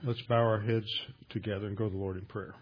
Let's bow our heads together and go to the Lord in prayer.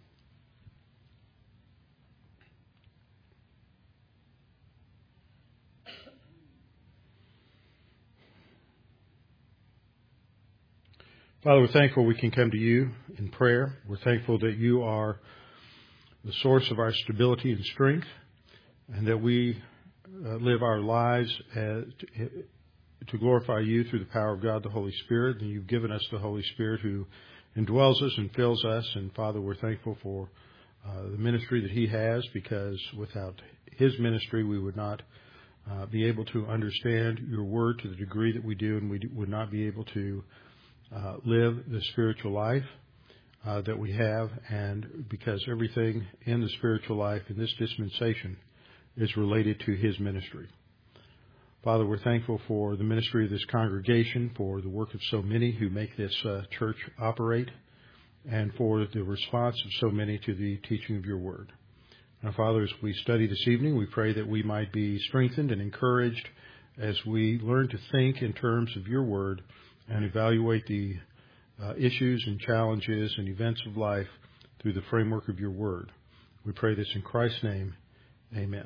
Father, we're thankful we can come to you in prayer. We're thankful that you are the source of our stability and strength, and that we live our lives to glorify you through the power of God, the Holy Spirit. And you've given us the Holy Spirit who indwells us and fills us. And Father, we're thankful for the ministry that he has, because without his ministry, we would not be able to understand your word to the degree that we do, and we would not be able to live the spiritual life that we have, and because everything in the spiritual life in this dispensation is related to his ministry. Father, we're thankful for the ministry of this congregation, for the work of so many who make this church operate, and for the response of so many to the teaching of your word. Now, Father, as we study this evening, we pray that we might be strengthened and encouraged as we learn to think in terms of your word and evaluate the issues and challenges and events of life through the framework of your word. We pray this in Christ's name. Amen.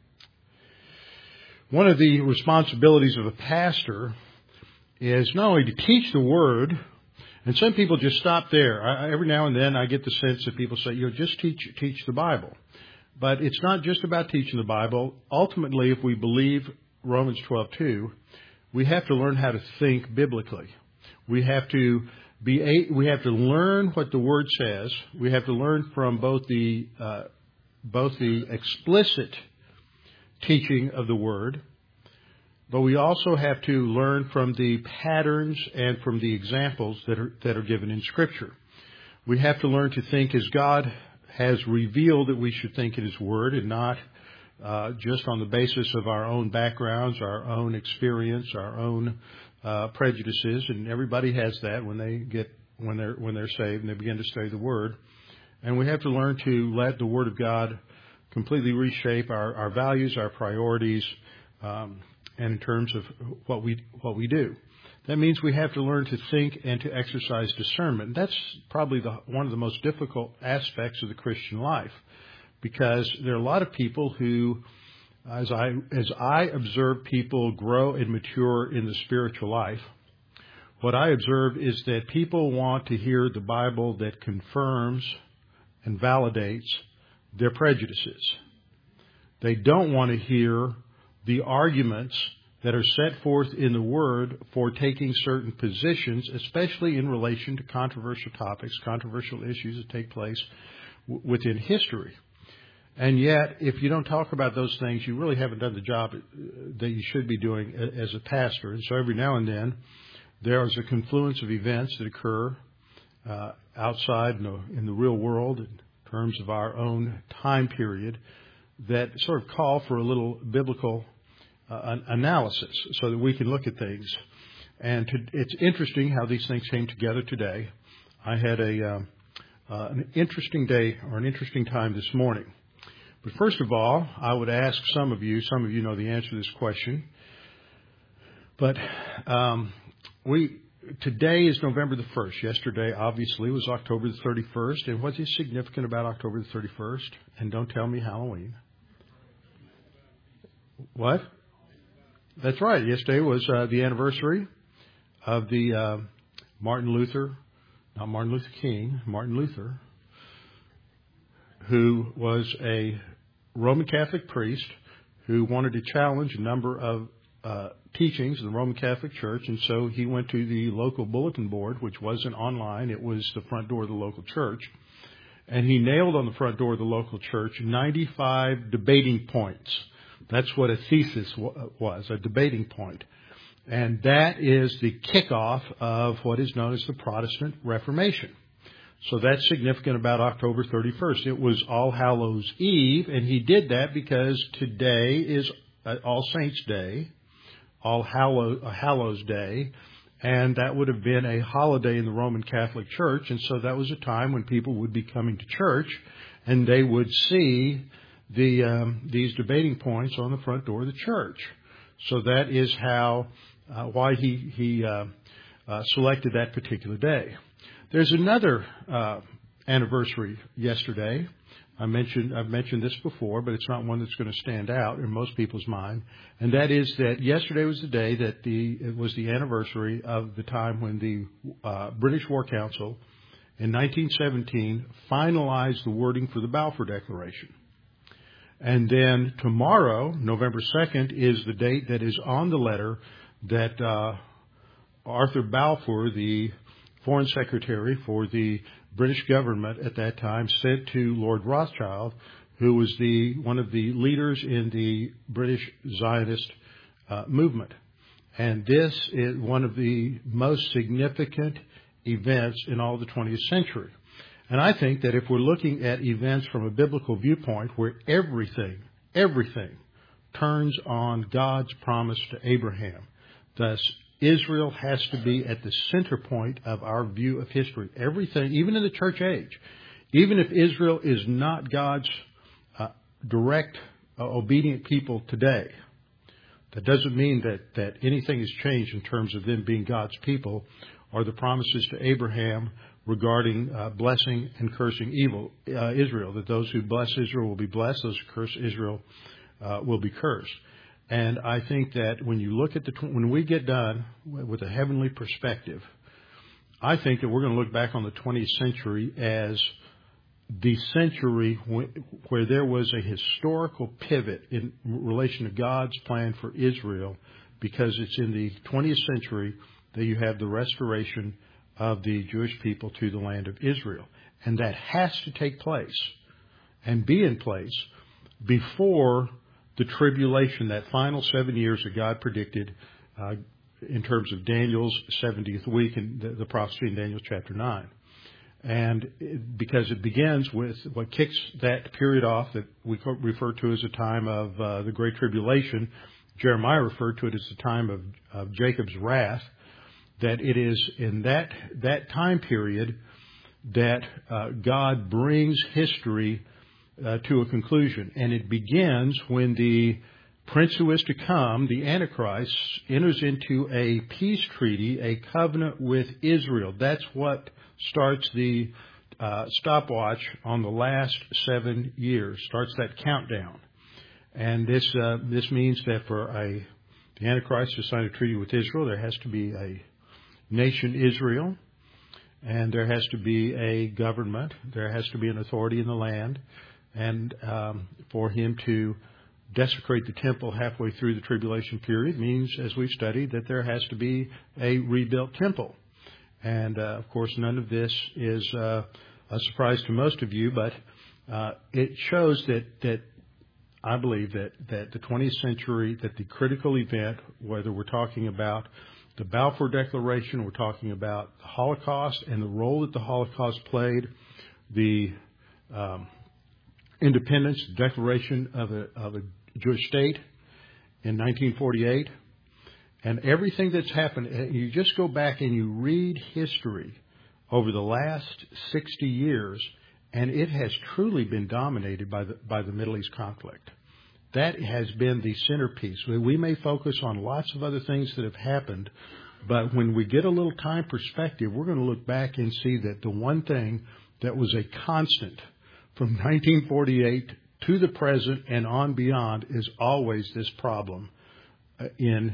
One of the responsibilities of a pastor is not only to teach the word, and some people just stop there. Every now and then I get the sense that people say, just teach the Bible. But it's not just about teaching the Bible. Ultimately, if we believe Romans 12:2, we have to learn how to think biblically. We have to learn what the Word says. We have to learn from both the explicit teaching of the Word, but we also have to learn from the patterns and from the examples that are given in Scripture. We have to learn to think as God has revealed that we should think in His Word, and not just on the basis of our own backgrounds, our own experience, our own prejudices. And everybody has that when they're saved and they begin to study the Word. And we have to learn to let the Word of God completely reshape our values, our priorities, and in terms of what we do. That means we have to learn to think and to exercise discernment. That's probably one of the most difficult aspects of the Christian life, because there are a lot of people who, as I observe people grow and mature in the spiritual life, what I observe is that people want to hear the Bible that confirms and validates their prejudices. They don't want to hear the arguments that are set forth in the Word for taking certain positions, especially in relation to controversial topics, controversial issues that take place within history. And yet, if you don't talk about those things, you really haven't done the job that you should be doing as a pastor. And so every now and then, there is a confluence of events that occur outside in the real world in terms of our own time period that sort of call for a little biblical analysis so that we can look at things. And it's interesting how these things came together today. I had an interesting day or an interesting time this morning. But first of all, I would ask some of you know the answer to this question, but today is November the 1st. Yesterday, obviously, was October the 31st. And what is significant about October the 31st? And don't tell me Halloween. What? That's right. Yesterday was the anniversary of the Martin Luther, who was a Roman Catholic priest who wanted to challenge a number of teachings of the Roman Catholic Church. And so he went to the local bulletin board, which wasn't online. It was the front door of the local church. And he nailed on the front door of the local church 95 debating points. That's what a thesis was, a debating point. And that is the kickoff of what is known as the Protestant Reformation. So that's significant about October 31st. It was All Hallows Eve, and he did that because today is All Saints Day, Hallows Day, and that would have been a holiday in the Roman Catholic Church. And so that was a time when people would be coming to church, and they would see these debating points on the front door of the church. So that is why he selected that particular day. There's another anniversary yesterday. I've mentioned this before, but it's not one that's going to stand out in most people's mind. And that is that yesterday was the day that it was the anniversary of the time when the British War Council in 1917 finalized the wording for the Balfour Declaration. And then tomorrow, November 2nd, is the date that is on the letter that Arthur Balfour, the Foreign Secretary for the British government at that time, sent to Lord Rothschild, who was one of the leaders in the British Zionist movement. And this is one of the most significant events in all the 20th century. And I think that if we're looking at events from a biblical viewpoint where everything turns on God's promise to Abraham, thus Israel has to be at the center point of our view of history. Everything, even in the church age, even if Israel is not God's direct obedient people today, that doesn't mean that anything has changed in terms of them being God's people or the promises to Abraham regarding blessing and cursing Israel, that those who bless Israel will be blessed, those who curse Israel will be cursed. And I think that when you look at when we get done with a heavenly perspective, I think that we're going to look back on the 20th century as the century where there was a historical pivot in relation to God's plan for Israel, because it's in the 20th century that you have the restoration of the Jewish people to the land of Israel. And that has to take place and be in place before the tribulation, that final 7 years that God predicted in terms of Daniel's 70th week and the prophecy in Daniel chapter 9. And because it begins with what kicks that period off that we refer to as the time of the Great Tribulation. Jeremiah referred to it as the time of Jacob's wrath, that it is in that time period that God brings history to a conclusion. And it begins when the prince who is to come, the Antichrist, enters into a peace treaty, a covenant with Israel. That's what starts the stopwatch on the last 7 years, starts that countdown. And this means that for the Antichrist to sign a treaty with Israel, there has to be a nation Israel, and there has to be a government, there has to be an authority in the land, and for him to desecrate the temple halfway through the tribulation period means, as we've studied, that there has to be a rebuilt temple. And of course, none of this is a surprise to most of you, but it shows that I believe that the 20th century, that the critical event, whether we're talking about the Balfour Declaration, we're talking about the Holocaust and the role that the Holocaust played, the independence, the declaration of a Jewish state in 1948, and everything that's happened. You just go back and you read history over the last 60 years, and it has truly been dominated by the Middle East conflict. That has been the centerpiece. We may focus on lots of other things that have happened, but when we get a little time perspective, we're going to look back and see that the one thing that was a constant from 1948 to the present and on beyond is always this problem in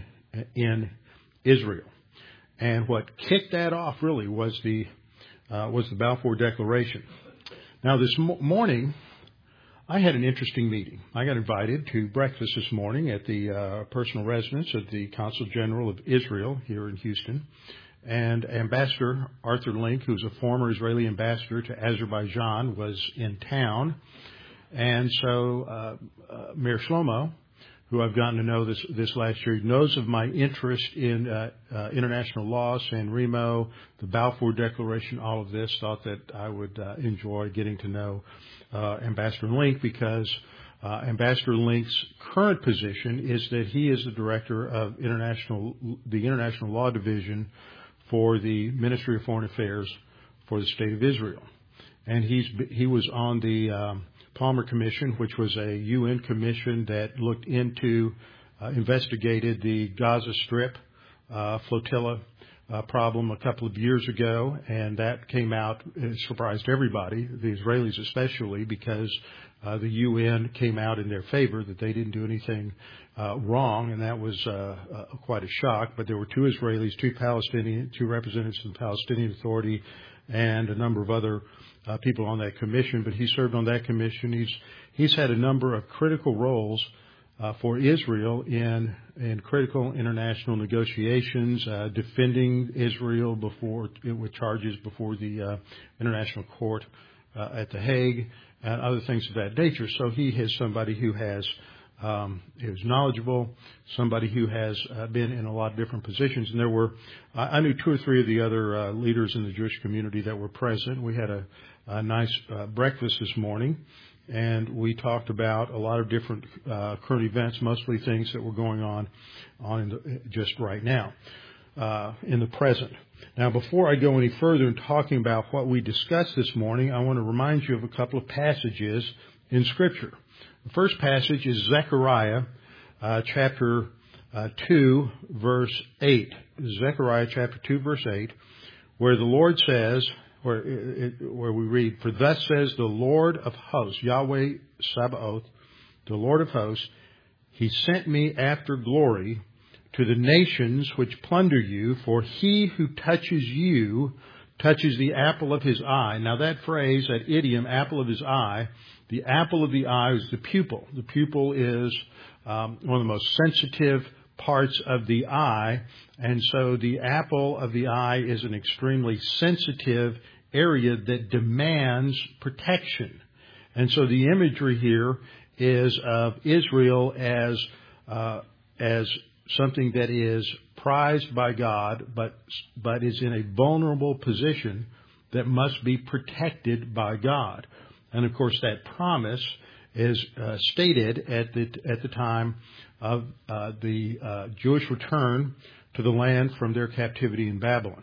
Israel. And what kicked that off really was the Balfour Declaration. Now, this morning, I had an interesting meeting. I got invited to breakfast this morning at the personal residence of the Consul General of Israel here in Houston. And Ambassador Arthur Link, who's a former Israeli ambassador to Azerbaijan, was in town. And so Mayor Shlomo, who I've gotten to know this last year, knows of my interest in international law, San Remo, the Balfour Declaration, all of this, thought that I would enjoy getting to know Ambassador Link, because Ambassador Link's current position is that he is the director of the International Law Division for the Ministry of Foreign Affairs for the State of Israel. And he was on the Palmer Commission, which was a UN commission that looked into, investigated the Gaza Strip flotilla problem a couple of years ago, and that came out, it surprised everybody, the Israelis especially, because the UN came out in their favor that they didn't do anything wrong, and that was quite a shock. But there were 2 Israelis, 2 Palestinian, 2 representatives of the Palestinian Authority, and a number of other people on that commission. But he served on that commission. He's had a number of critical roles for Israel in critical international negotiations, defending Israel with charges before the International Court at The Hague, and other things of that nature. So he is somebody who is knowledgeable, somebody who has been in a lot of different positions. And I knew 2 or 3 of the other leaders in the Jewish community that were present. We had a nice breakfast this morning, and we talked about a lot of different current events, mostly things that were going on just right now in the present. Now, before I go any further in talking about what we discussed this morning, I want to remind you of a couple of passages in Scripture. The first passage is Zechariah chapter 2, verse 8. Zechariah chapter 2, verse 8, where the Lord says, where we read, "For thus says the Lord of hosts," Yahweh Sabaoth, the Lord of hosts, "He sent me after glory to the nations which plunder you, for he who touches you touches the apple of his eye." Now that phrase, that idiom, apple of his eye, the apple of the eye is the pupil. The pupil is one of the most sensitive parts of the eye, and so the apple of the eye is an extremely sensitive area that demands protection. And so the imagery here is of Israel as something that is prized by God, but is in a vulnerable position that must be protected by God. And of course, that promise is stated at the time of the Jewish return to the land from their captivity in Babylon.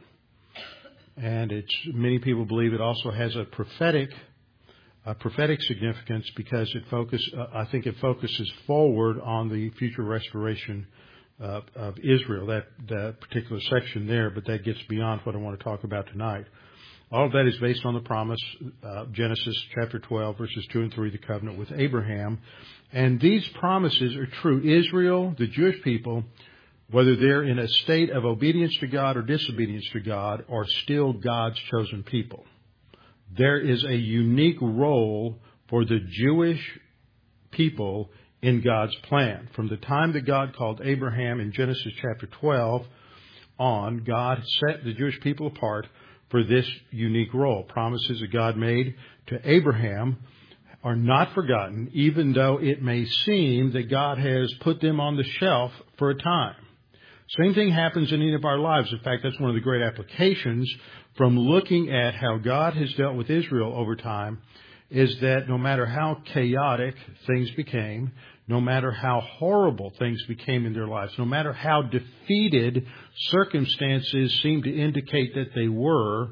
And many people believe it also has a prophetic significance because I think it focuses forward on the future restoration of Israel, that particular section there, but that gets beyond what I want to talk about tonight. All of that is based on the promise, Genesis chapter 12, verses 2 and 3, the covenant with Abraham. And these promises are true. Israel, the Jewish people, whether they're in a state of obedience to God or disobedience to God, are still God's chosen people. There is a unique role for the Jewish people in God's plan. From the time that God called Abraham in Genesis chapter 12 on, God set the Jewish people apart for this unique role. Promises that God made to Abraham are not forgotten, even though it may seem that God has put them on the shelf for a time. Same thing happens in any of our lives. In fact, that's one of the great applications from looking at how God has dealt with Israel over time, is that no matter how chaotic things became, no matter how horrible things became in their lives, no matter how defeated circumstances seemed to indicate that they were,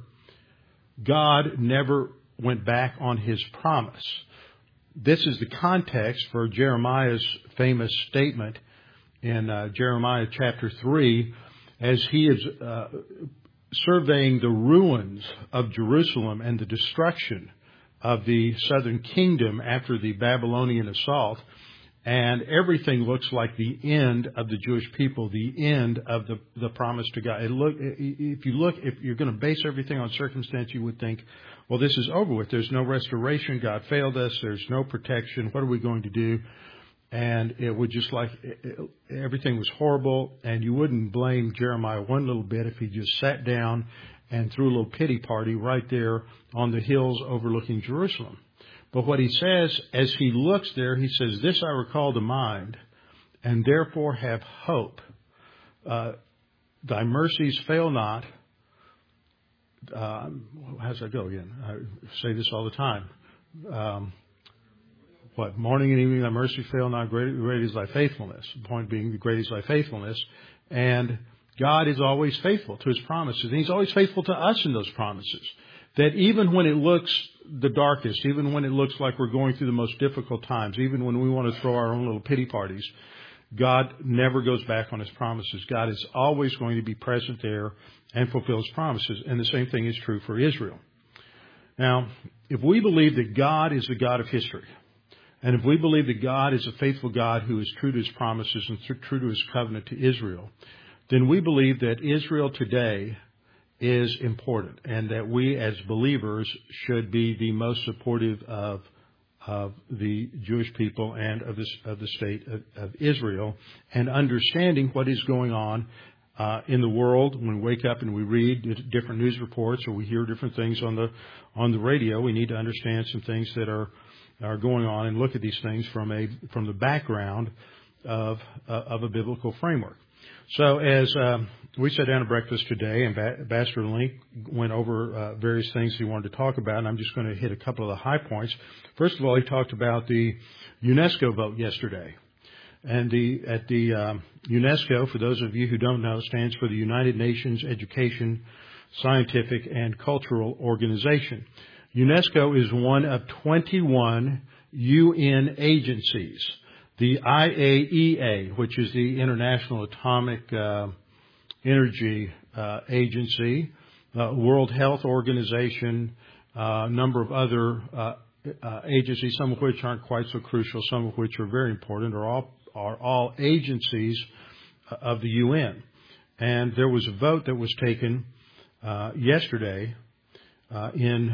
God never went back on His promise. This is the context for Jeremiah's famous statement in Jeremiah chapter 3, as he is surveying the ruins of Jerusalem and the destruction of the southern kingdom after the Babylonian assault. And everything looks like the end of the Jewish people, the end of the promise to God. If you're going to base everything on circumstance, you would think, well, this is over with. There's no restoration. God failed us. There's no protection. What are we going to do? And it would just everything was horrible. And you wouldn't blame Jeremiah one little bit if he just sat down and threw a little pity party right there on the hills overlooking Jerusalem. But what he says, as he looks there, he says, "This I recall to mind, and therefore have hope. Thy mercies fail not." How does that go again? I say this all the time. Morning and evening thy mercy fail not, great is thy faithfulness. The point being, great is thy faithfulness. And God is always faithful to His promises. And He's always faithful to us in those promises. That even when it looks the darkest, even when it looks like we're going through the most difficult times, even when we want to throw our own little pity parties, God never goes back on his promises. God is always going to be present there and fulfill his promises. And the same thing is true for Israel. Now, if we believe that God is the God of history, and if we believe that God is a faithful God who is true to his promises and true to his covenant to Israel, then we believe that Israel today is important and that we as believers should be the most supportive of the Jewish people and of the state of Israel, and understanding what is going on in the world. When we wake up and we read different news reports or we hear different things on the radio, we need to understand some things that are going on and look at these things from the background of a biblical framework. So as we sat down at breakfast today, and Ambassador Link went over various things he wanted to talk about, and I'm just going to hit a couple of the high points. First of all, he talked about the UNESCO vote yesterday. And at the UNESCO, for those of you who don't know, stands for the United Nations Education, Scientific, and Cultural Organization. UNESCO is one of 21 UN agencies. The IAEA, which is the International Atomic Energy Agency, World Health Organization, a number of other agencies, some of which aren't quite so crucial, some of which are very important, are all agencies of the UN. And there was a vote that was taken yesterday in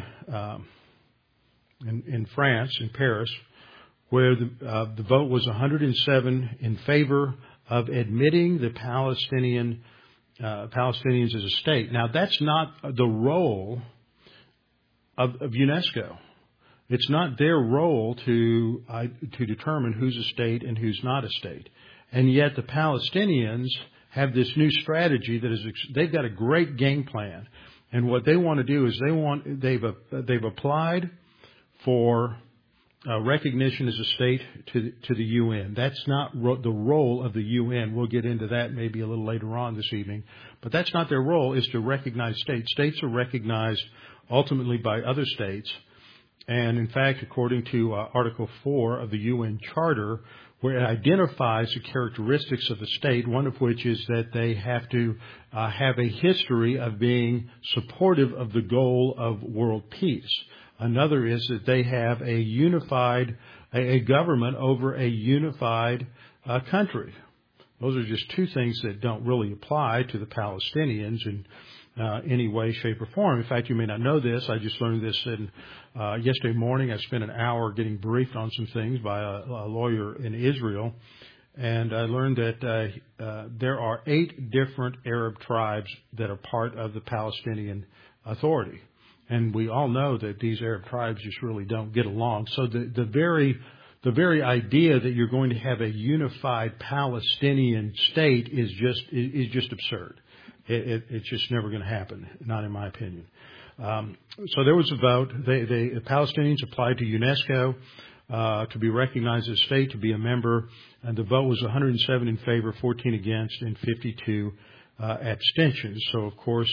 France, in Paris, where the vote was 107 in favor of admitting the Palestinians as a state. Now, that's not the role of UNESCO. It's not their role to determine who's a state and who's not a state. And yet the Palestinians have this new strategy they've got a great game plan. And what they want to do is they've applied for recognition as a state to the UN. That's not the role of the UN. We'll get into that maybe a little later on this evening. But that's not their role, is to recognize states. States are recognized ultimately by other states. And in fact, according to Article 4 of the UN Charter, where it identifies the characteristics of the state, one of which is that they have to have a history of being supportive of the goal of world peace. Another is that they have a government over a unified country. Those are just two things that don't really apply to the Palestinians in any way, shape, or form. In fact, you may not know this. I just learned this yesterday morning. I spent an hour getting briefed on some things by a lawyer in Israel, and I learned that there are 8 different Arab tribes that are part of the Palestinian Authority. And we all know that these Arab tribes just really don't get along. So the very idea that you're going to have a unified Palestinian state is just absurd. It's just never going to happen, not in my opinion. So there was a vote. The Palestinians applied to UNESCO to be recognized as a state, to be a member, and the vote was 107 in favor, 14 against, and 52 abstentions. So of course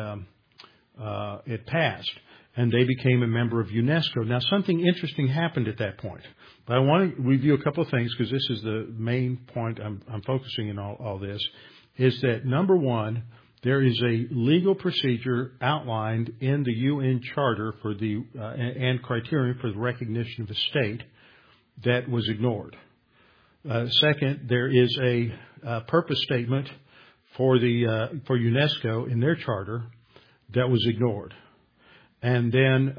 it passed, and they became a member of UNESCO. Now, something interesting happened at that point, but I want to review a couple of things because this is the main point I'm focusing in all this, is that number one, there is a legal procedure outlined in the UN Charter for and criterion for the recognition of a state that was ignored. Second, there is a purpose statement for UNESCO in their charter that was ignored, and then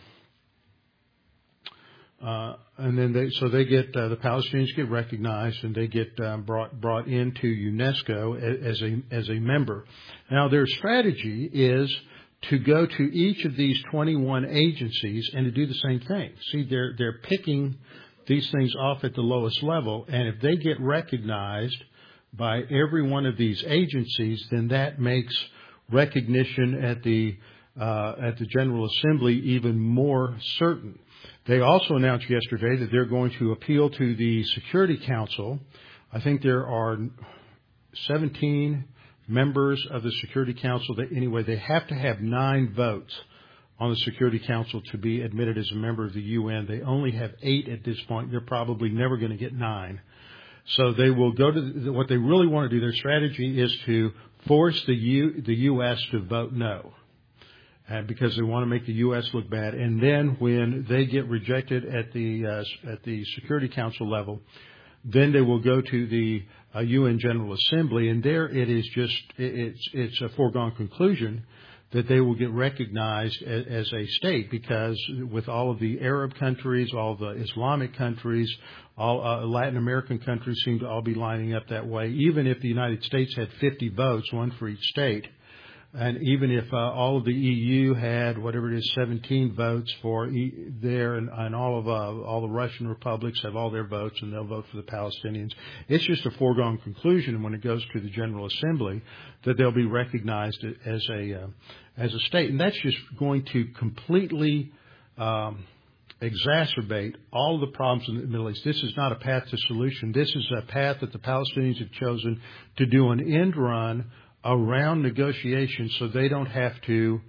they get the Palestinians get recognized, and they get brought into UNESCO as a member. Now, their strategy is to go to each of these 21 agencies and to do the same thing. See, they're picking these things off at the lowest level, and if they get recognized by every one of these agencies, then that makes recognition at the General Assembly even more certain. They also announced yesterday that they're going to appeal to the Security Council. I think there are 17 members of the Security Council. They have to have 9 votes on the Security Council to be admitted as a member of the UN. They only have 8 at this point. They're probably never going to get 9. So they will go to what they really want to do. Their strategy is to force the U.S. to vote no, because they want to make the U.S. look bad. And then when they get rejected at the Security Council level, then they will go to the UN General Assembly, and there it is it's a foregone conclusion that they will get recognized as a state, because with all of the Arab countries, all the Islamic countries, all Latin American countries seem to all be lining up that way. Even if the United States had 50 votes, one for each state, and even if all of the EU had whatever it is, 17 votes for there, and all the Russian republics have all their votes, and they'll vote for the Palestinians, it's just a foregone conclusion when it goes to the General Assembly that they'll be recognized as a state, and that's just going to completely exacerbate all the problems in the Middle East. This is not a path to solution. This is a path that the Palestinians have chosen to do an end run around negotiations, so they don't have to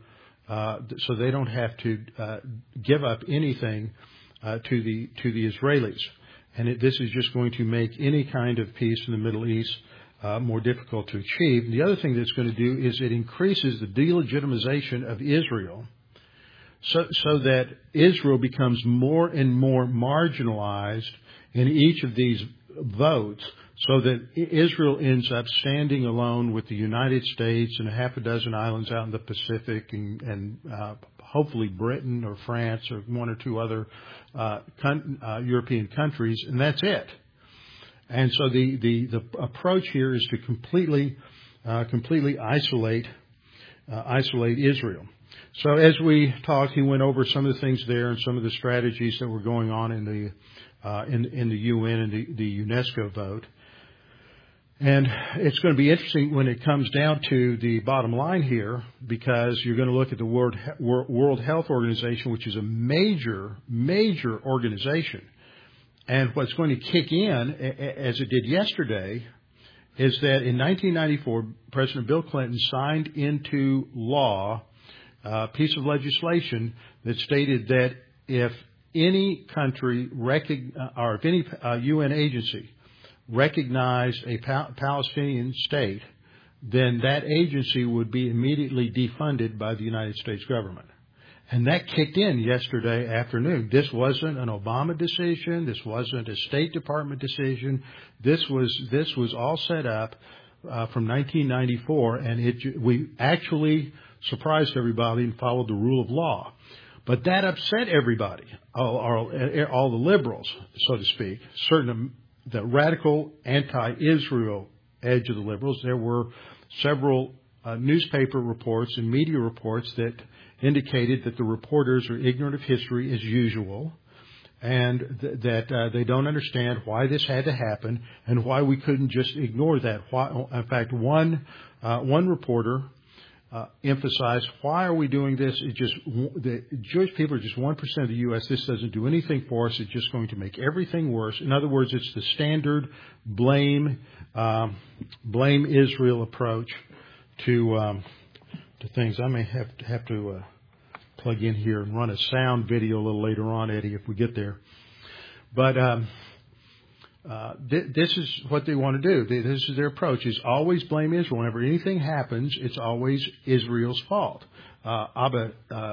give up anything to the Israelis, and this is just going to make any kind of peace in the Middle East more difficult to achieve. And the other thing that's going to do is it increases the delegitimization of Israel, so that Israel becomes more and more marginalized in each of these votes, so that Israel ends up standing alone with the United States and a half a dozen islands out in the Pacific, and hopefully Britain or France or one or two other European countries, and that's it. And so the approach here is to completely isolate Israel. So as we talked, he went over some of the things there and some of the strategies that were going on in the UN and the UNESCO vote. And it's going to be interesting when it comes down to the bottom line here, because you're going to look at the World Health Organization, which is a major organization. And what's going to kick in, as it did yesterday, is that in 1994, President Bill Clinton signed into law a piece of legislation that stated that if any country or if any UN agency recognized a Palestinian state, then that agency would be immediately defunded by the United States government. And that kicked in yesterday afternoon. This wasn't an Obama decision. This wasn't a State Department decision. This was all set up from 1994, and we actually surprised everybody and followed the rule of law. But that upset everybody, all the liberals, so to speak, the radical anti-Israel edge of the liberals. There were several newspaper reports and media reports that indicated that the reporters are ignorant of history as usual, and that they don't understand why this had to happen and why we couldn't just ignore that. In fact, one reporter emphasized, why are we doing this? The Jewish people are just 1% of the U.S. This doesn't do anything for us. It's just going to make everything worse. In other words, it's the standard blame Israel approach to things. I may have to plug in here and run a sound video a little later on, Eddie, if we get there. But this is what they want to do. This is their approach, is always blame Israel. Whenever anything happens, it's always Israel's fault. Abba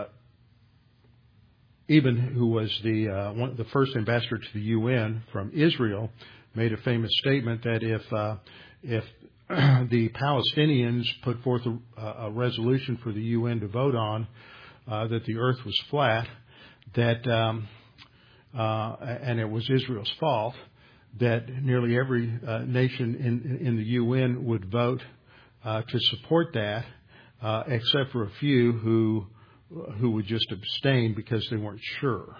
Eban, who was the first ambassador to the UN from Israel, made a famous statement that if the Palestinians put forth a resolution for the UN to vote on, that the earth was flat, and it was Israel's fault, that nearly every nation in the UN would vote to support that, except for a few who would just abstain because they weren't sure.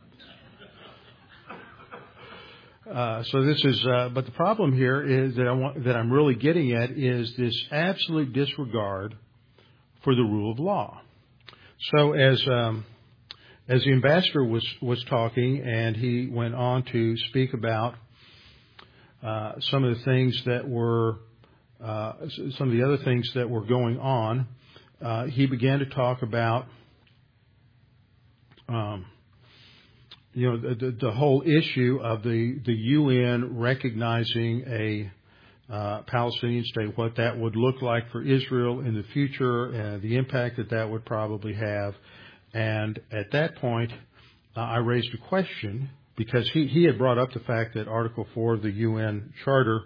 So this is, but the problem here is that I'm really getting at is this absolute disregard for the rule of law. So as the ambassador was talking, and he went on to speak about some of the things that were some of the other things that were going on, he began to talk about the whole issue of the UN recognizing a Palestinian state, what that would look like for Israel in the future, the impact that would probably have. And at that point, I raised a question because he had brought up the fact that Article 4 of the UN Charter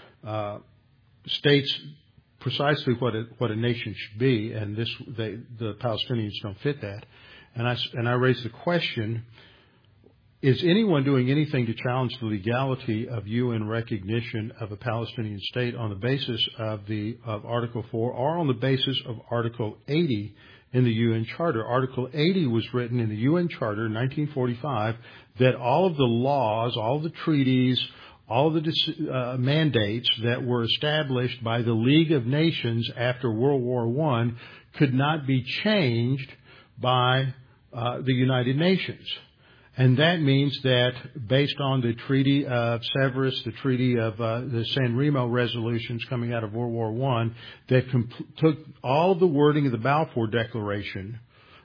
states precisely what a nation should be, and the Palestinians don't fit that. And I raised the question: is anyone doing anything to challenge the legality of UN recognition of a Palestinian state on the basis of Article 4 or on the basis of Article 80 in the UN Charter? Article 80 was written in the UN Charter in 1945 that all of the laws, all of the treaties, all of the mandates that were established by the League of Nations after World War I could not be changed by the United Nations. And that means that based on the Treaty of Severus, the Treaty of the San Remo resolutions coming out of World War I, that took all of the wording of the Balfour Declaration,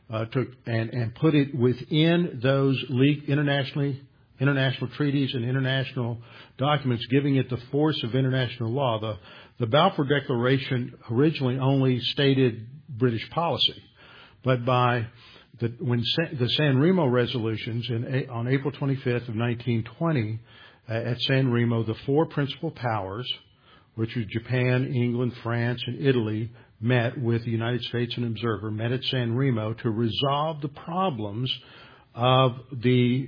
and put it within those international treaties and international documents, giving it the force of international law. The Balfour Declaration originally only stated British policy, but when the San Remo resolutions on April 25th of 1920 at San Remo, the four principal powers, which were Japan, England, France, and Italy, met with the United States and Observer, met at San Remo to resolve the problems of the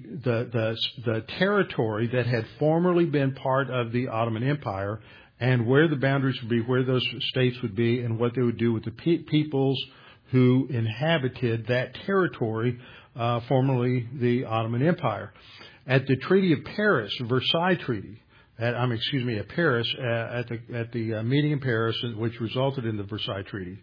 territory that had formerly been part of the Ottoman Empire, and where the boundaries would be, where those states would be, and what they would do with the peoples who inhabited that territory, formerly the Ottoman Empire. At the Treaty of Paris, Versailles Treaty, at Paris, at the meeting in Paris, which resulted in the Versailles Treaty,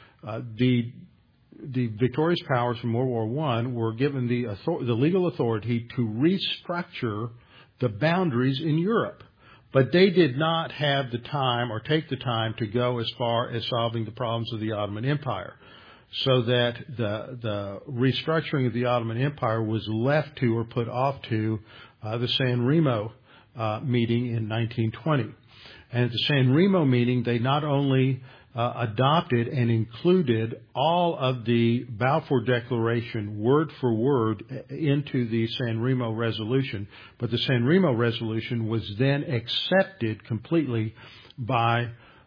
the victorious powers from World War I were given the legal authority to restructure the boundaries in Europe. But they did not have the time or take the time to go as far as solving the problems of the Ottoman Empire. So that the restructuring of the Ottoman Empire was left to or put off to the San Remo meeting in 1920. And at the San Remo meeting, they not only adopted and included all of the Balfour Declaration word for word into the San Remo resolution, but the San Remo resolution was then accepted completely by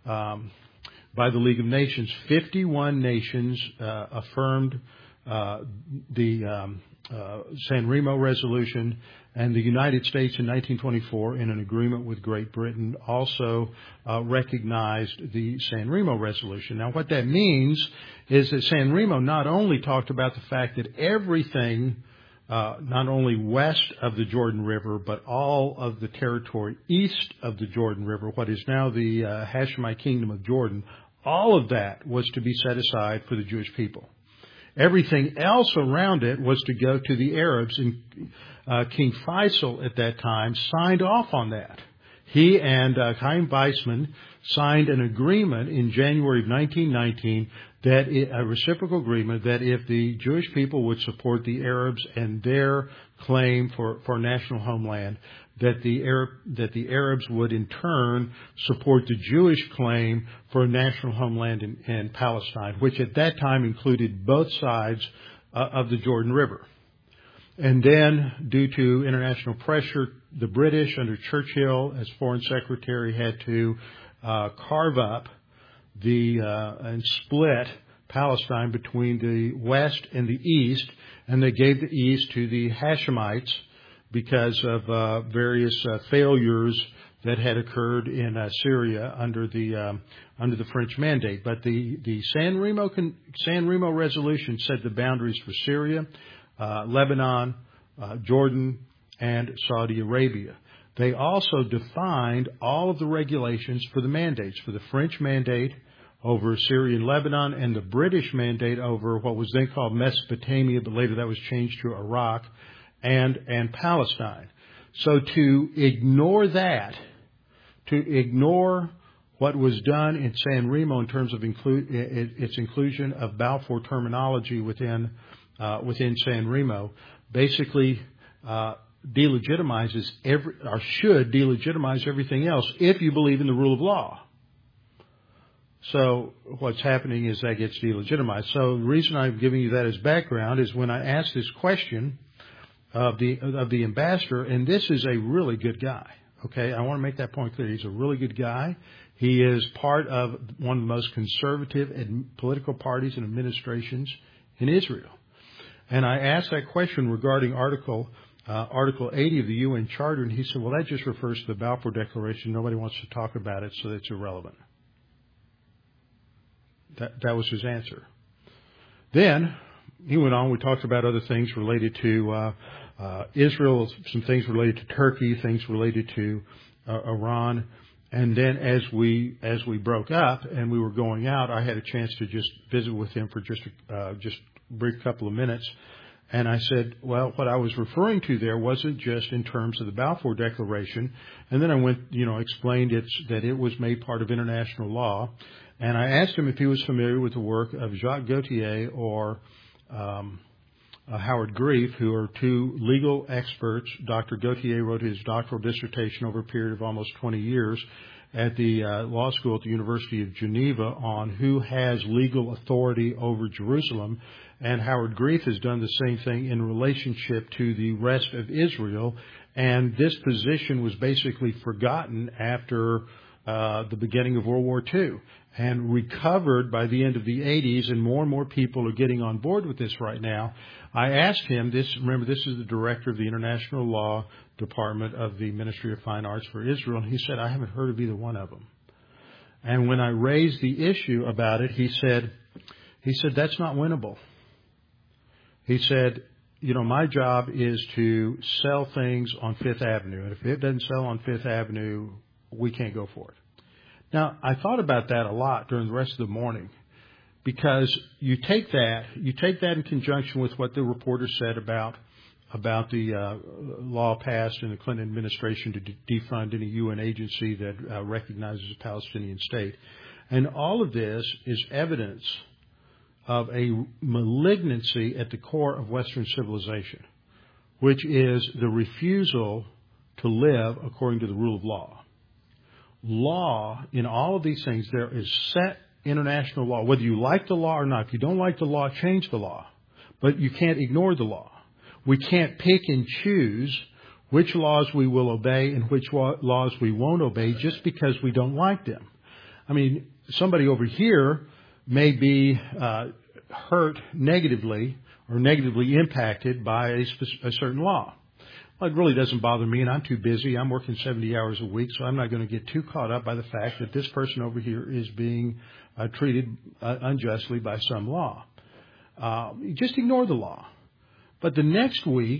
the League of Nations. 51 nations affirmed the San Remo resolution, and the United States in 1924, in an agreement with Great Britain, also recognized the San Remo resolution. Now, what that means is that San Remo not only talked about the fact that everything, not only west of the Jordan River, but all of the territory east of the Jordan River, what is now the Hashemite Kingdom of Jordan, all of that was to be set aside for the Jewish people. Everything else around it was to go to the Arabs, and King Faisal at that time signed off on that. He and Chaim Weizmann signed an agreement in January of 1919, a reciprocal agreement, that if the Jewish people would support the Arabs and their claim for national homeland, that the Arabs would in turn support the Jewish claim for a national homeland in Palestine, which at that time included both sides of the Jordan River. And then, due to international pressure, the British, under Churchill as Foreign Secretary, had to carve up and split Palestine between the West and the East, and they gave the East to the Hashemites because of various failures that had occurred in Syria under the French mandate. But the San Remo resolution set the boundaries for Syria, Lebanon, Jordan, and Saudi Arabia. They also defined all of the regulations for the mandates, for the French mandate over Syria and Lebanon, and the British mandate over what was then called Mesopotamia, but later that was changed to Iraq and Palestine. So to ignore that, to ignore what was done in San Remo in terms of its inclusion of Balfour terminology within San Remo, basically delegitimizes should delegitimize everything else if you believe in the rule of law. So what's happening is that gets delegitimized. So the reason I'm giving you that as background is when I asked this question of the ambassador, and this is a really good guy. Okay, I want to make that point clear. He's a really good guy. He is part of one of the most conservative political parties and administrations in Israel. And I asked that question regarding Article 80 of the UN Charter, and he said, well, that just refers to the Balfour Declaration. Nobody wants to talk about it, so it's irrelevant. That was his answer. Then he went on. We talked about other things related to Israel, some things related to Turkey, things related to Iran. And then as we broke up and we were going out, I had a chance to just visit with him for just a brief couple of minutes. And I said, well, what I was referring to there wasn't just in terms of the Balfour Declaration. And then I went, explained that it was made part of international law. And I asked him if he was familiar with the work of Jacques Gauthier or Howard Grief, who are two legal experts. Dr. Gauthier wrote his doctoral dissertation over a period of almost 20 years at the law school at the University of Geneva on who has legal authority over Jerusalem. And Howard Grief has done the same thing in relationship to the rest of Israel. And this position was basically forgotten after the beginning of World War II and recovered by the end of the 80s, and more people are getting on board with this right now. I asked him this. Remember, this is the director of the International Law Department of the Ministry of Fine Arts for Israel, and he said, I haven't heard of either one of them. And when I raised the issue about it, he said, that's not winnable. He said, my job is to sell things on Fifth Avenue, and if it doesn't sell on Fifth Avenue, we can't go for it. Now, I thought about that a lot during the rest of the morning, because you take that in conjunction with what the reporter said about the law passed in the Clinton administration to defund any UN agency that recognizes a Palestinian state. And all of this is evidence of a malignancy at the core of Western civilization, which is the refusal to live according to the rule of law. Law, in all of these things, there is set international law. Whether you like the law or not, if you don't like the law, change the law. But you can't ignore the law. We can't pick and choose which laws we will obey and which laws we won't obey just because we don't like them. I mean, somebody over here may be hurt negatively or negatively impacted by a certain law. Well, it really doesn't bother me, and I'm too busy. I'm working 70 hours a week, so I'm not going to get too caught up by the fact that this person over here is being treated unjustly by some law. You just ignore the law. But the next week,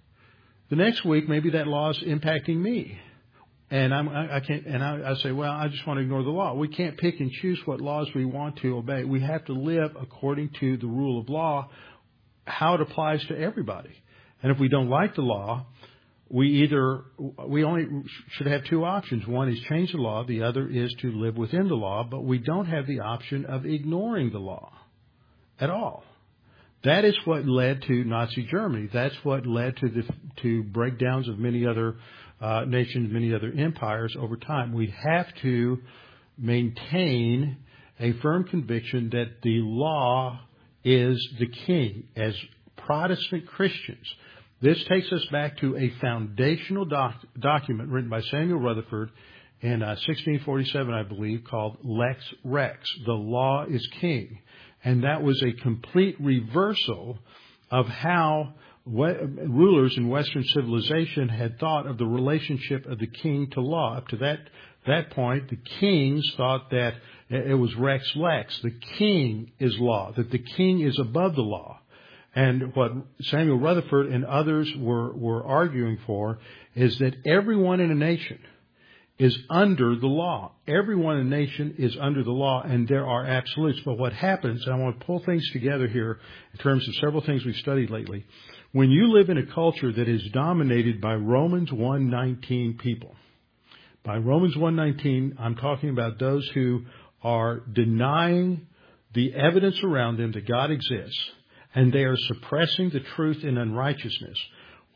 maybe that law is impacting me. And I say, well, I just want to ignore the law. We can't pick and choose what laws we want to obey. We have to live according to the rule of law, how it applies to everybody. And if we don't like the law, we only should have two options. One is change the law. The other is to live within the law. But we don't have the option of ignoring the law at all. That is what led to Nazi Germany. That's what led to breakdowns of many other nations, many other empires over time. We have to maintain a firm conviction that the law is the king. As Protestant Christians, this takes us back to a foundational document written by Samuel Rutherford in 1647, I believe, called Lex Rex. The law is king. And that was a complete reversal of how rulers in Western civilization had thought of the relationship of the king to law. Up to that point, the kings thought that it was Rex Lex. The king is law, that the king is above the law. And what Samuel Rutherford and others were arguing for is that everyone in a nation is under the law. Everyone in a nation is under the law, and there are absolutes. But what happens, and I want to pull things together here in terms of several things we've studied lately. When you live in a culture that is dominated by Romans 1:19 people, by Romans 1:19, I'm talking about those who are denying the evidence around them that God exists, and they are suppressing the truth in unrighteousness. What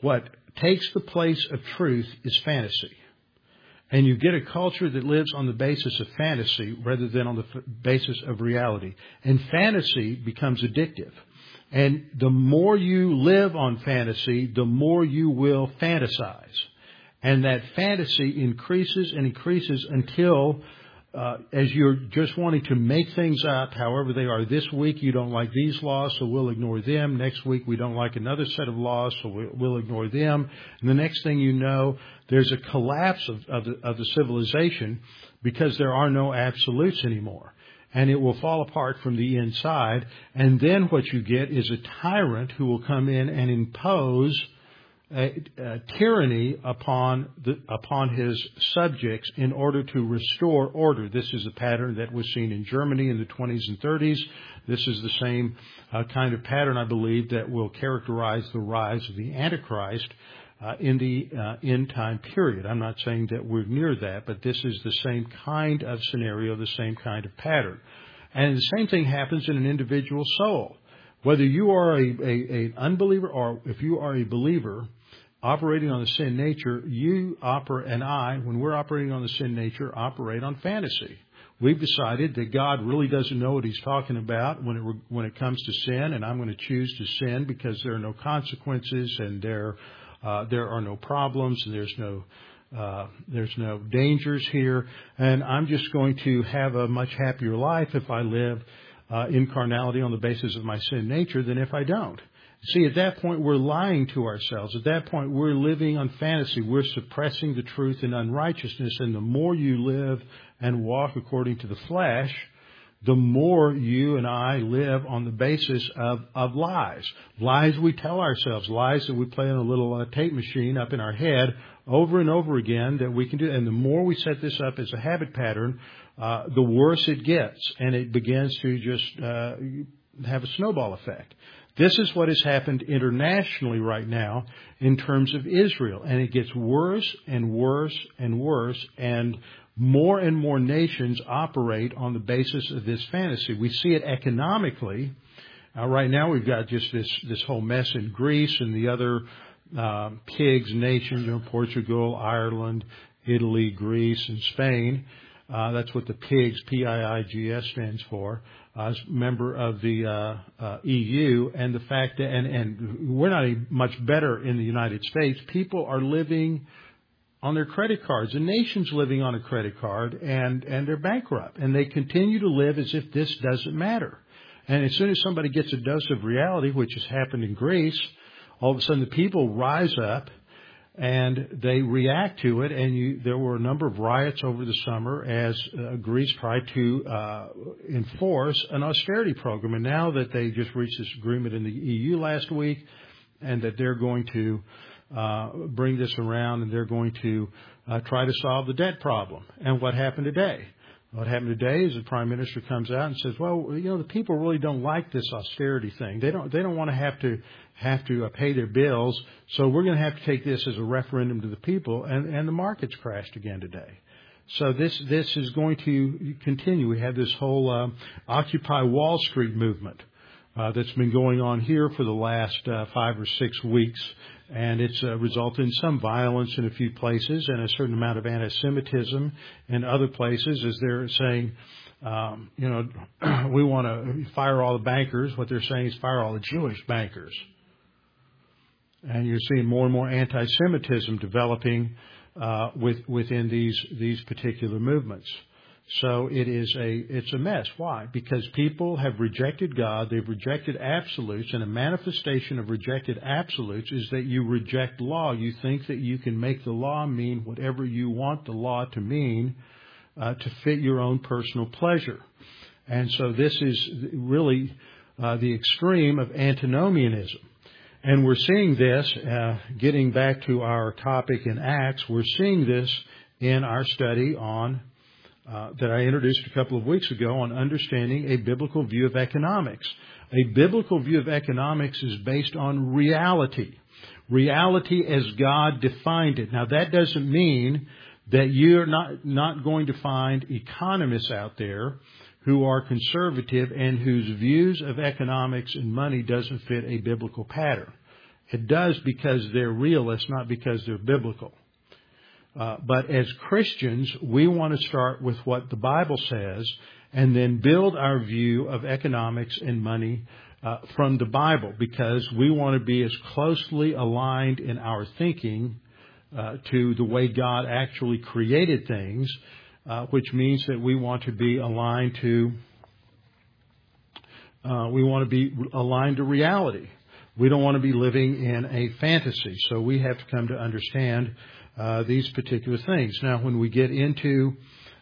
takes the place of truth is fantasy. And you get a culture that lives on the basis of fantasy rather than on the basis of reality. And fantasy becomes addictive. And the more you live on fantasy, the more you will fantasize. And that fantasy increases and increases until, as you're just wanting to make things up, however they are. This week you don't like these laws, so we'll ignore them. Next week we don't like another set of laws, so we'll ignore them. And the next thing you know, there's a collapse of the civilization because there are no absolutes anymore. And it will fall apart from the inside. And then what you get is a tyrant who will come in and impose a tyranny upon his subjects in order to restore order. This is a pattern that was seen in Germany in the 20s and 30s. This is the same kind of pattern, I believe, that will characterize the rise of the Antichrist in the end time period. I'm not saying that we're near that, but this is the same kind of scenario, the same kind of pattern. And the same thing happens in an individual soul. Whether you are an unbeliever or if you are a believer operating on the sin nature, you and I, when we're operating on the sin nature, operate on fantasy. We've decided that God really doesn't know what He's talking about when it comes to sin, and I'm going to choose to sin because there are no consequences and there are no problems and there's no dangers here, and I'm just going to have a much happier life if I live in carnality on the basis of my sin nature than if I don't. See, at that point, we're lying to ourselves. At that point, we're living on fantasy. We're suppressing the truth in unrighteousness. And the more you live and walk according to the flesh, the more you and I live on the basis of lies. Lies we tell ourselves, lies that we play on a little tape machine up in our head over and over again that we can do. And the more we set this up as a habit pattern, the worse it gets. And it begins to just have a snowball effect. This is what has happened internationally right now in terms of Israel. And it gets worse and worse and worse. And more nations operate on the basis of this fantasy. We see it economically. Right now we've got just this whole mess in Greece and the other pigs nations, Portugal, Ireland, Italy, Greece, and Spain. That's what the PIGS, P-I-I-G-S, stands for, as member of the EU. And the fact that, and we're not much better in the United States. People are living on their credit cards. The nation's living on a credit card, and they're bankrupt. And they continue to live as if this doesn't matter. And as soon as somebody gets a dose of reality, which has happened in Greece, all of a sudden the people rise up and they react to it. And there were a number of riots over the summer as Greece tried to enforce an austerity program. And now that they just reached this agreement in the EU last week, and that they're going to bring this around and they're going to try to solve the debt problem. And what happened today? What happened today is the Prime Minister comes out and says, well, the people really don't like this austerity thing. They don't want to have to pay their bills. So we're going to have to take this as a referendum to the people. And the markets crashed again today. So this is going to continue. We have this whole Occupy Wall Street movement that's been going on here for the last 5 or 6 weeks. And it's resulted in some violence in a few places and a certain amount of anti-Semitism in other places, as they're saying, we want to fire all the bankers. What they're saying is fire all the Jewish bankers. And you're seeing more and more anti-Semitism developing within these particular movements. So it's a mess. Why? Because people have rejected God. They've rejected absolutes. And a manifestation of rejected absolutes is that you reject law. You think that you can make the law mean whatever you want the law to mean to fit your own personal pleasure. And so this is really the extreme of antinomianism. And we're seeing this, getting back to our topic in Acts, we're seeing this in our study on that I introduced a couple of weeks ago on understanding a biblical view of economics. A biblical view of economics is based on reality. Reality as God defined it. Now, that doesn't mean that you're not going to find economists out there who are conservative and whose views of economics and money doesn't fit a biblical pattern. It does because they're realists, not because they're biblical. But as Christians, we want to start with what the Bible says and then build our view of economics and money from the Bible, because we want to be as closely aligned in our thinking to the way God actually created things, which means that we want to be aligned to reality. We don't want to be living in a fantasy. So we have to come to understand these particular things. Now, when we got into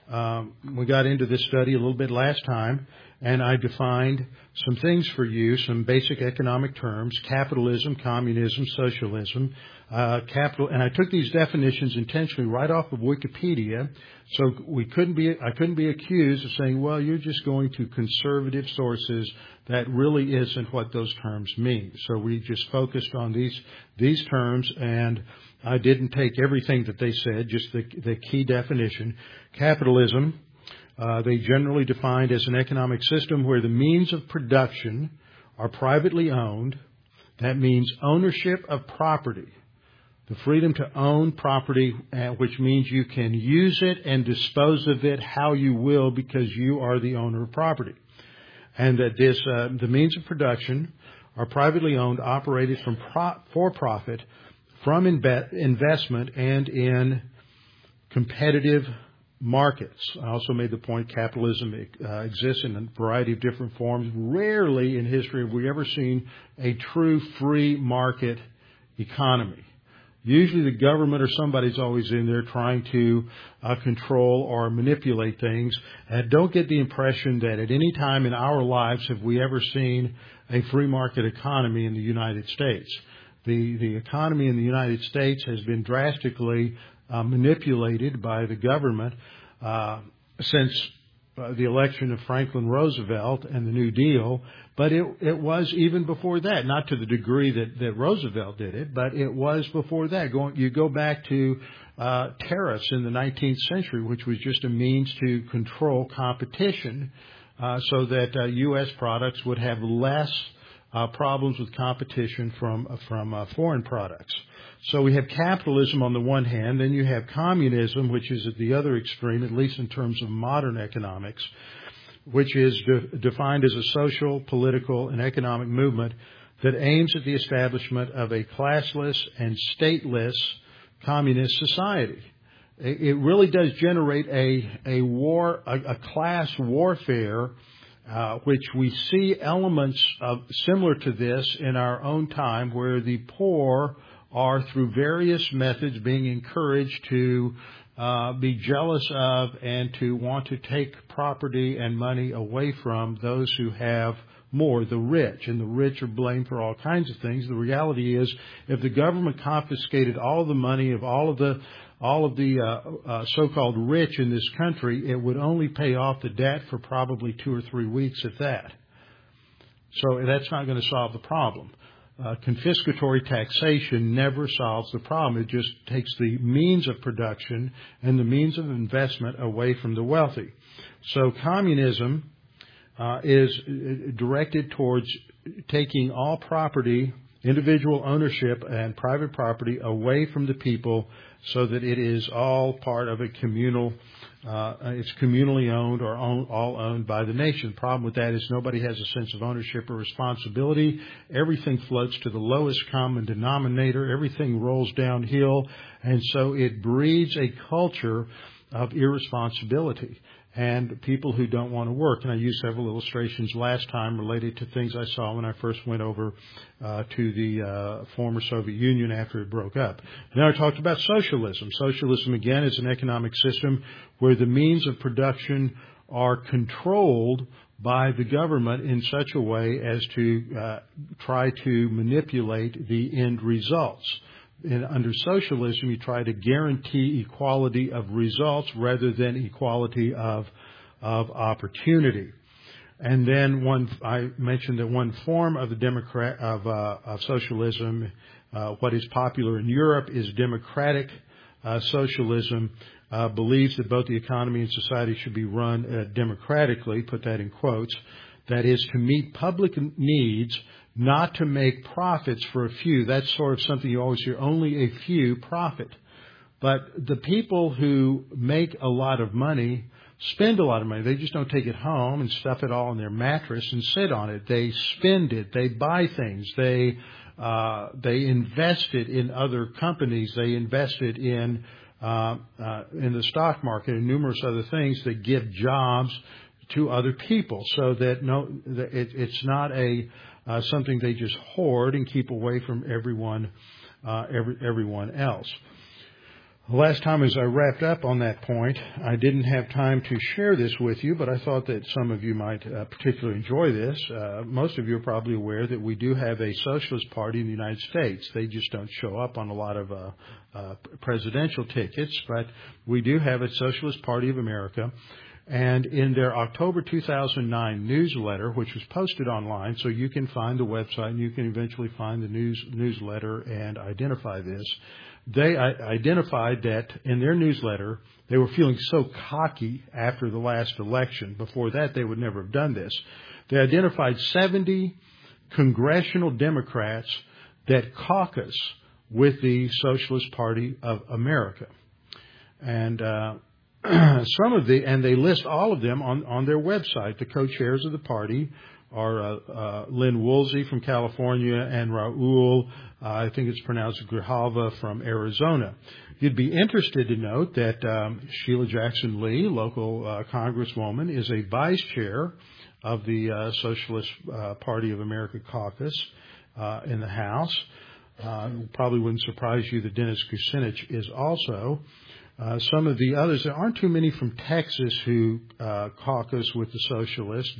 this study a little bit last time, and I defined some things for you, some basic economic terms: capitalism, communism, socialism, and I took these definitions intentionally right off of Wikipedia, so I couldn't be accused of saying, well, you're just going to conservative sources. That really isn't what those terms mean. So we just focused on these terms, and I didn't take everything that they said, just the key definition. Capitalism, they generally defined as an economic system where the means of production are privately owned. That means ownership of property, the freedom to own property, which means you can use it and dispose of it how you will because you are the owner of property. And that the means of production are privately owned, operated for profit, from investment, and in competitive markets. I also made the point capitalism exists in a variety of different forms. Rarely in history have we ever seen a true free market economy. Usually the government or somebody's always in there trying to control or manipulate things. And don't get the impression that at any time in our lives have we ever seen a free market economy in the United States. The economy in the United States has been drastically manipulated by the government since the election of Franklin Roosevelt and the New Deal, but it was even before that, not to the degree that Roosevelt did it, but it was before that. You go back to tariffs in the 19th century, which was just a means to control competition so that U.S. products would have less problems with competition from foreign products. So we have capitalism on the one hand, then you have communism, which is at the other extreme, at least in terms of modern economics, which is defined as a social, political, and economic movement that aims at the establishment of a classless and stateless communist society. It really does generate a class warfare, which we see elements of similar to this in our own time, where the poor are through various methods being encouraged to be jealous of and to want to take property and money away from those who have more, the rich. And the rich are blamed for all kinds of things. The reality is, if the government confiscated all of the money of all of the so-called rich in this country, it would only pay off the debt for probably 2 or 3 weeks at that. So that's not going to solve the problem. Confiscatory taxation never solves the problem. It just takes the means of production and the means of investment away from the wealthy. So communism is directed towards taking all property, individual ownership and private property away from the people, so that it is all part of a communal, it's communally owned or all owned by the nation. The problem with that is nobody has a sense of ownership or responsibility. Everything floats to the lowest common denominator. Everything rolls downhill. And so it breeds a culture of irresponsibility and people who don't want to work. And I used several illustrations last time related to things I saw when I first went over to the former Soviet Union after it broke up. Then I talked about socialism. Socialism, again, is an economic system where the means of production are controlled by the government in such a way as to try to manipulate the end results. And under socialism, you try to guarantee equality of results rather than equality of opportunity. And then I mentioned that one form of of socialism, what is popular in Europe, is democratic socialism. Believes that both the economy and society should be run democratically. Put that in quotes. That is to meet public needs, not to make profits for a few. That's sort of something you always hear, only a few profit. But the people who make a lot of money spend a lot of money. They just don't take it home and stuff it all in their mattress and sit on it. They spend it. They buy things. They invest it in other companies. They invest it in the stock market and numerous other things that give jobs to other people, so that it's not something they just hoard and keep away from everyone else. Last time, as I wrapped up on that point, I didn't have time to share this with you, but I thought that some of you might particularly enjoy this. Most of you are probably aware that we do have a socialist party in the United States. They just don't show up on a lot of presidential tickets, but we do have a Socialist Party of America. And in their October 2009 newsletter, which was posted online, so you can find the website and you can eventually find the newsletter and identify this, they identified that in their newsletter, they were feeling so cocky after the last election. Before that, they would never have done this. They identified 70 congressional Democrats that caucus with the Socialist Party of America. And and they list all of them on their website. The co-chairs of the party are Lynn Woolsey from California and Raul, I think it's pronounced Grijalva, from Arizona. You'd be interested to note that Sheila Jackson Lee, local congresswoman, is a vice chair of the Socialist Party of America caucus in the House. Probably wouldn't surprise you that Dennis Kucinich is also. Some of the others, there aren't too many from Texas who caucus with the Socialists.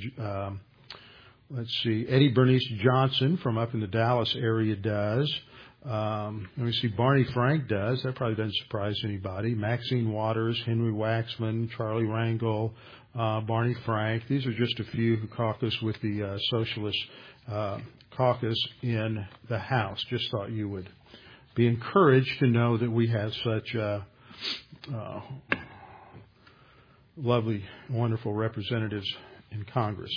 Let's see, Eddie Bernice Johnson from up in the Dallas area does. Let me see, Barney Frank does. That probably doesn't surprise anybody. Maxine Waters, Henry Waxman, Charlie Rangel, Barney Frank. These are just a few who caucus with the Socialist caucus in the House. Just thought you would be encouraged to know that we have such lovely, wonderful representatives in Congress.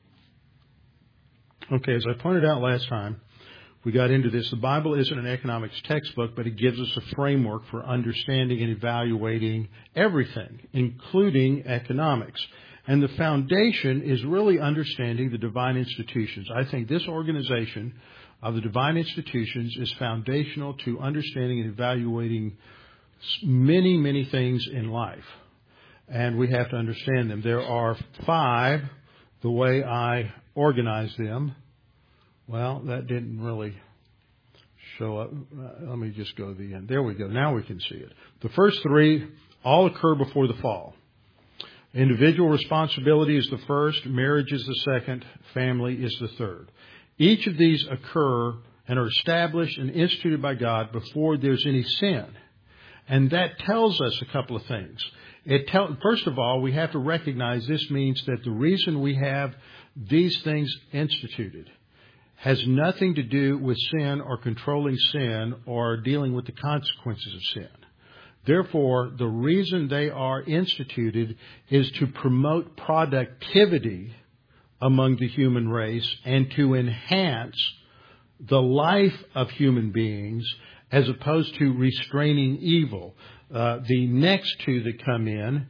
Okay, as I pointed out last time, we got into this. The Bible isn't an economics textbook, but it gives us a framework for understanding and evaluating everything, including economics. And the foundation is really understanding the divine institutions. I think this organization of the divine institutions is foundational to understanding and evaluating many, many things in life. And we have to understand them. There are 5, the way I organize them. Well, that didn't really show up. Let me just go to the end. There we go. Now we can see it. The first 3 all occur before the fall. Individual responsibility is the first, marriage is the second, family is the third. Each of these occur and are established and instituted by God before there's any sin. And that tells us a couple of things. First of all, we have to recognize this means that the reason we have these things instituted has nothing to do with sin or controlling sin or dealing with the consequences of sin. Therefore, the reason they are instituted is to promote productivity among the human race and to enhance the life of human beings as opposed to restraining evil. The next 2 that come in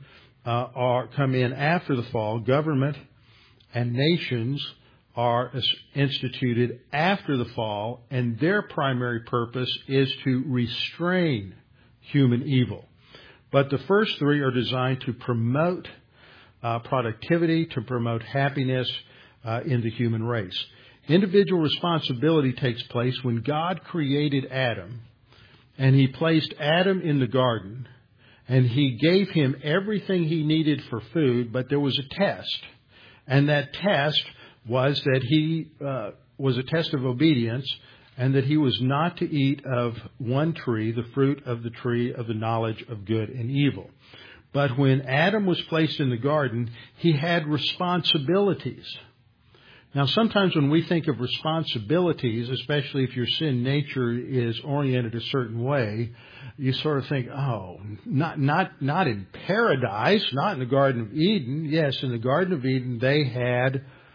after the fall. Government and nations are instituted after the fall, and their primary purpose is to restrain human evil. But the first 3 are designed to promote productivity, to promote happiness in the human race. Individual responsibility takes place when God created Adam, and He placed Adam in the garden, and He gave him everything he needed for food, but there was a test. And that test was that he was a test of obedience, and that he was not to eat of one tree, the fruit of the tree of the knowledge of good and evil. But when Adam was placed in the garden, he had responsibilities. Now, sometimes when we think of responsibilities, especially if your sin nature is oriented a certain way, you sort of think, oh, not in paradise, not in the Garden of Eden. Yes, in the Garden of Eden, they had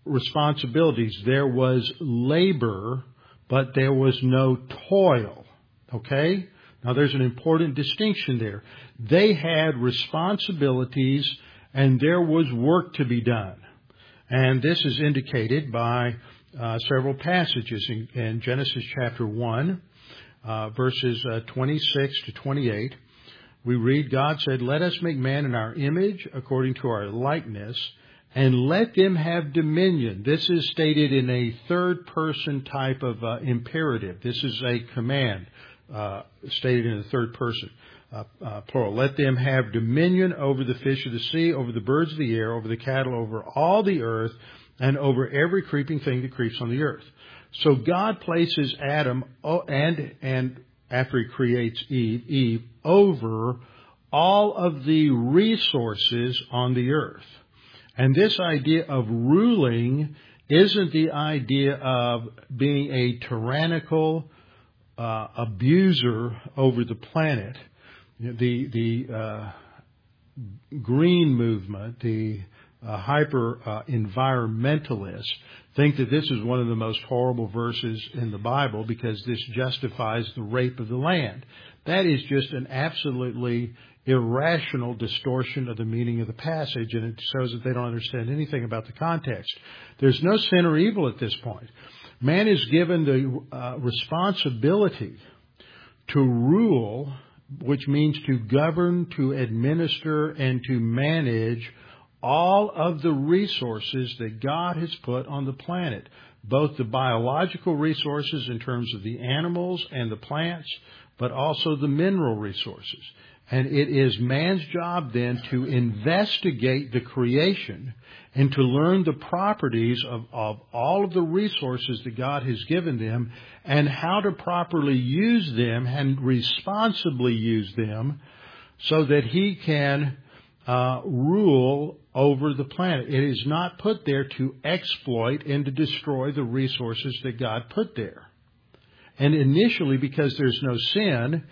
responsibilities. There was labor, but there was no toil. Okay? Now there's an important distinction there. They had responsibilities and there was work to be done. And this is indicated by several passages in Genesis chapter 1, verses 26 to 28. We read, God said, "Let us make man in our image according to our likeness, and let them have dominion." This is stated in a third person type of imperative. This is a command stated in the third person, plural. "Let them have dominion over the fish of the sea, over the birds of the air, over the cattle, over all the earth, and over every creeping thing that creeps on the earth." So God places Adam and after he creates Eve, over all of the resources on the earth. And this idea of ruling isn't the idea of being a tyrannical abuser over the planet. The green movement, the hyper-environmentalists think that this is one of the most horrible verses in the Bible because this justifies the rape of the land. That is just an absolutely irrational distortion of the meaning of the passage, and it shows that they don't understand anything about the context. There's no sin or evil at this point. Man is given the responsibility to rule, which means to govern, to administer, and to manage all of the resources that God has put on the planet, both the biological resources in terms of the animals and the plants, but also the mineral resources. And it is man's job then to investigate the creation and to learn the properties of all of the resources that God has given them and how to properly use them and responsibly use them so that he can rule over the planet. It is not put there to exploit and to destroy the resources that God put there. And initially, because there's no sin,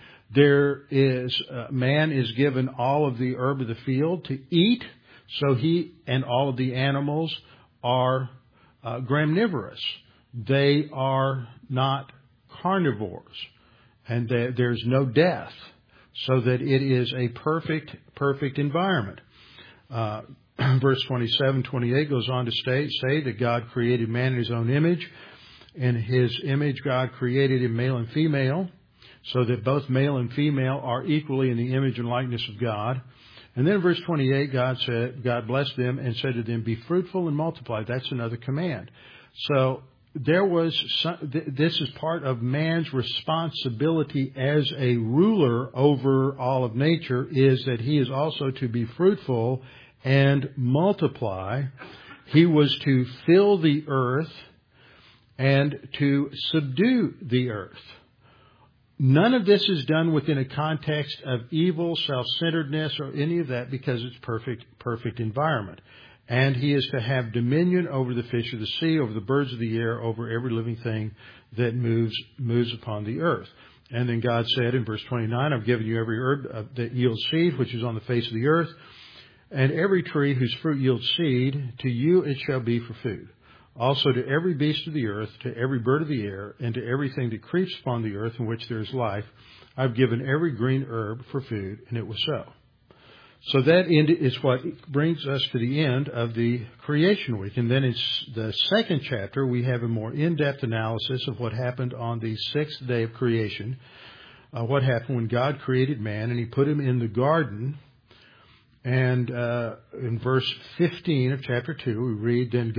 man is given all of the herb of the field to eat, so he and all of the animals are gramnivorous. They are not carnivores, and there's no death, so that it is a perfect environment. Verse 27, 28 goes on to say that God created man in his own image. In his image, God created him male and female, so that both male and female are equally in the image and likeness of God. And then in verse 28, God blessed them and said to them, "Be fruitful and multiply." That's another command. So this is part of man's responsibility as a ruler over all of nature, is that he is also to be fruitful and multiply. He was to fill the earth and to subdue the earth. None of this is done within a context of evil, self-centeredness, or any of that, because it's perfect environment. And he is to have dominion over the fish of the sea, over the birds of the air, over every living thing that moves upon the earth. And then God said in verse 29, "I've given you every herb that yields seed, which is on the face of the earth, and every tree whose fruit yields seed, to you it shall be for food. Also to every beast of the earth, to every bird of the air, and to everything that creeps upon the earth in which there is life, I've given every green herb for food," and it was so. So that is what brings us to the end of the creation week. And then in the second chapter, we have a more in-depth analysis of what happened on the sixth day of creation, what happened when God created man and he put him in the garden. And in verse 15 of chapter 2, we read, Then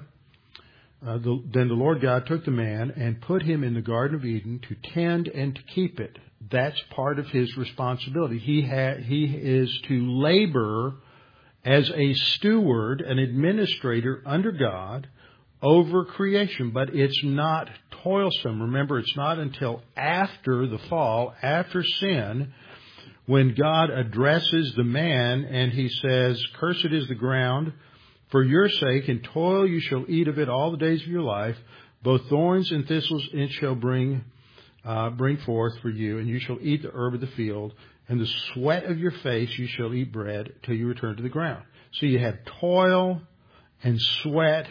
the Lord God took the man and put him in the Garden of Eden to tend and to keep it. That's part of his responsibility. He is to labor as a steward, an administrator under God over creation, but it's not toilsome. Remember, it's not until after the fall, after sin, when God addresses the man and he says, "Cursed is the ground for your sake, in toil you shall eat of it all the days of your life. Both thorns and thistles it shall bring forth for you, and you shall eat the herb of the field, and the sweat of your face you shall eat bread till you return to the ground." So you have toil and sweat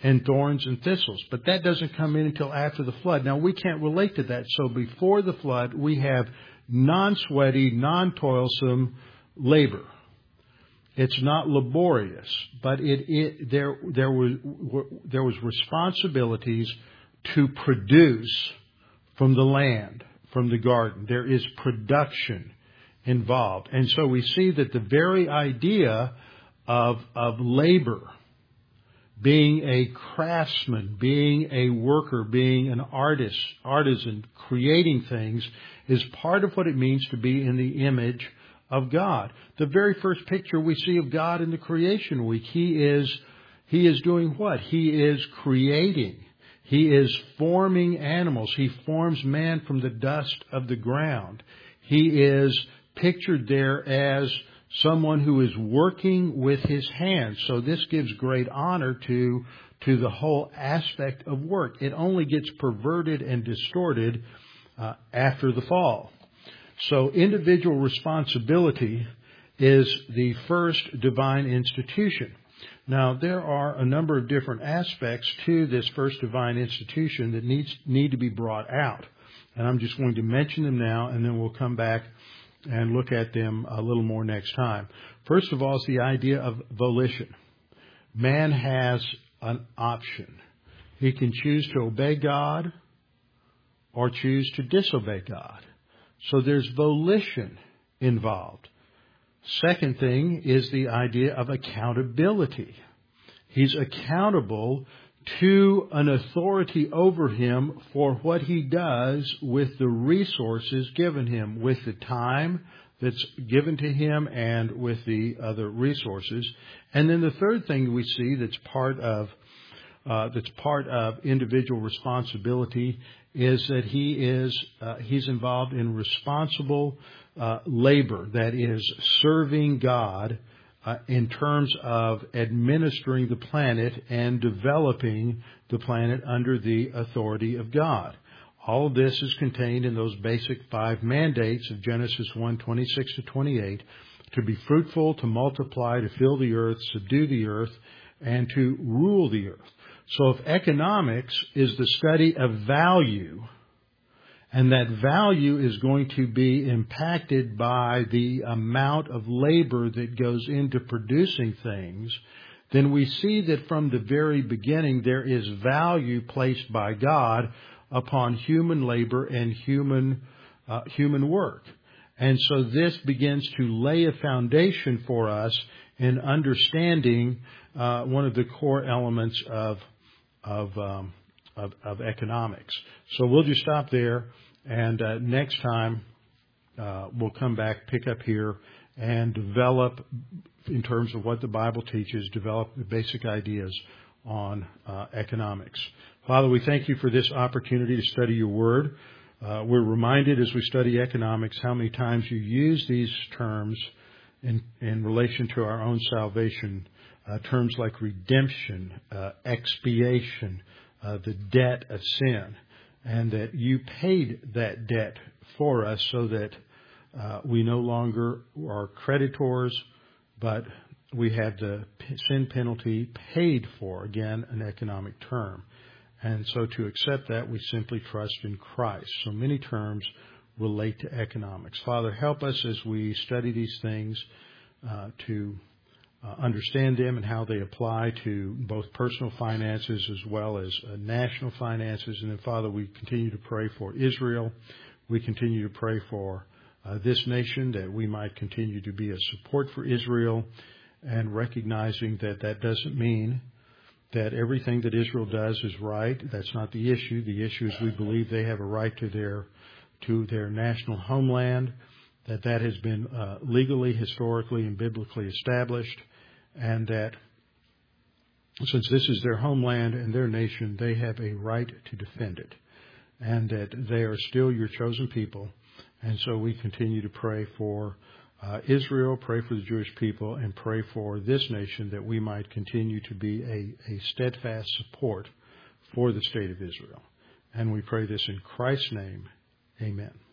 and thorns and thistles. But that doesn't come in until after the flood. Now, we can't relate to that. So before the flood, we have non-sweaty, non-toilsome labor. It's not laborious, but there was responsibilities to produce from the land, from the garden. There is production involved. And so we see that the very idea of labor, being a craftsman, being a worker, being an artisan, creating things, is part of what it means to be in the image of God. The very first picture we see of God in the creation week, He is doing what? He is creating. He is forming animals. He forms man from the dust of the ground. He is pictured there as someone who is working with his hands. So this gives great honor to the whole aspect of work. It only gets perverted and distorted after the fall. So individual responsibility is the first divine institution. Now, there are a number of different aspects to this first divine institution that need to be brought out. And I'm just going to mention them now, and then we'll come back and look at them a little more next time. First of all is the idea of volition. Man has an option. He can choose to obey God or choose to disobey God. So there's volition involved. Second thing is the idea of accountability. He's accountable to an authority over him for what he does with the resources given him, with the time that's given to him and with the other resources. And then the third thing we see that's part of individual responsibility is that he's involved in responsible labor, that is serving God in terms of administering the planet and developing the planet under the authority of God. All of this is contained in those basic 5 mandates of Genesis 1:26 to 28, to be fruitful, to multiply, to fill the earth, subdue the earth, and to rule the earth. So if economics is the study of value, and that value is going to be impacted by the amount of labor that goes into producing things, then we see that from the very beginning there is value placed by God upon human labor and human work. And so this begins to lay a foundation for us in understanding one of the core elements of economics. So we'll just stop there, and next time we'll come back, pick up here, and develop, in terms of what the Bible teaches, develop the basic ideas on economics. Father, we thank you for this opportunity to study your word. We're reminded as we study economics how many times you use these terms in relation to our own salvation, terms like redemption, expiation, the debt of sin, and that you paid that debt for us so that we no longer are creditors, but we have the sin penalty paid for, again, an economic term. And so to accept that, we simply trust in Christ. So many terms relate to economics. Father, help us as we study these things to understand them and how they apply to both personal finances as well as national finances. And then, Father, we continue to pray for Israel. We continue to pray for this nation, that we might continue to be a support for Israel, and recognizing that that doesn't mean that everything that Israel does is right. That's not the issue. The issue is we believe they have a right to their national homeland, that has been legally, historically, and biblically established, and that since this is their homeland and their nation, they have a right to defend it, and that they are still your chosen people. And so we continue to pray for Israel, pray for the Jewish people, and pray for this nation, that we might continue to be a steadfast support for the state of Israel. And we pray this in Christ's name. Amen.